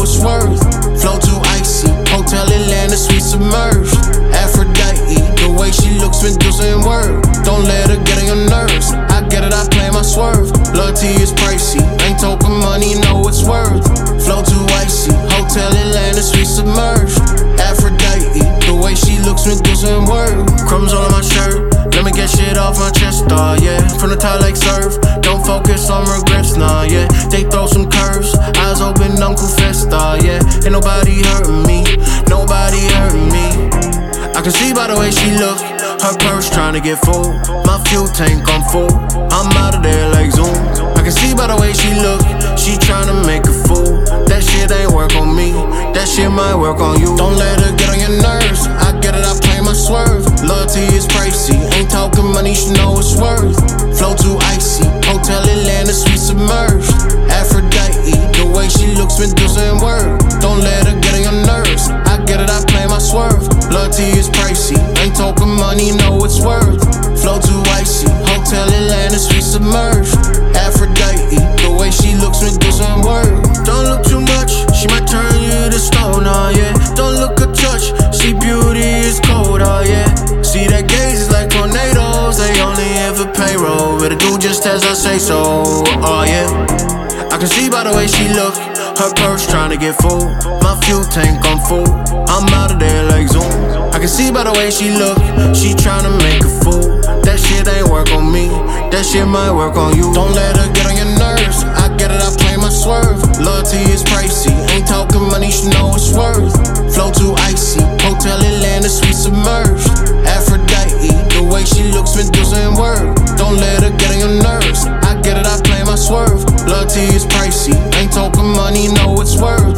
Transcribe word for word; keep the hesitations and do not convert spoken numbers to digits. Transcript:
it's worth. Flow too icy, Hotel Atlanta, sweet submerged. Aphrodite, the way she looks, Medusa in word. Don't let her get on your nerves. I get it, I play my swerve. Loyalty is pricey, ain't talking money, know it's worth. Flow too icy, Hotel Atlanta, sweet submerged. Aphrodite, the way she looks, Medusa in word. Crumbs all on my shirt, let me get shit off my chest, uh, yeah. From the top like surf, don't focus on regrets, nah, yeah. They throw some curves, eyes open, Uncle Festa, yeah. Ain't nobody hurting me, nobody hurting me. I can see by the way she look, her purse trying to get full. My fuel tank on full, I'm out of there like Zoom. I can see by the way she look, she trying to make a fool. That shit ain't work on me, that shit might work on you. Don't let her get on your nerves, I get it, I play my swerve. Loyalty is pricey, ain't talking money, she know it's worth. Flow too icy, Hotel Atlanta, sweet submerged. Aphrodite, the way she looks, Medusa in word. Don't let her get on your nerves, I get it, I play my swerve. Loyalty is pricey, ain't talking money, know it's worth. Flow too icy, Hotel Atlanta, sweet submerged. Aphrodite, the way she looks, Medusa in word. Don't look too much, she might turn you to stone, oh yeah. Don't look or touch, see beauty is cold, oh yeah. See that gaze is like tornadoes, they only here for payroll. Better do just as I say so, oh yeah. I can see by the way she look, her purse trying to get full. My fuel tank on full, I'm out of there like Zoom. I can see by the way she look, she trying to make a fool. That shit ain't work on me, that shit might work on you. Don't let her get on your nerves, I get it, I play my swerve. Loyalty is pricey, ain't talking money, she know it's worth. Flow too icy, Hotel Atlanta, sweet submerged. Aphrodite, the way she looks, Medusa in word. Don't let her get on your nerves, I get it, I play my swerve. Loyalty is pricey, ain't talking money, know it's worth.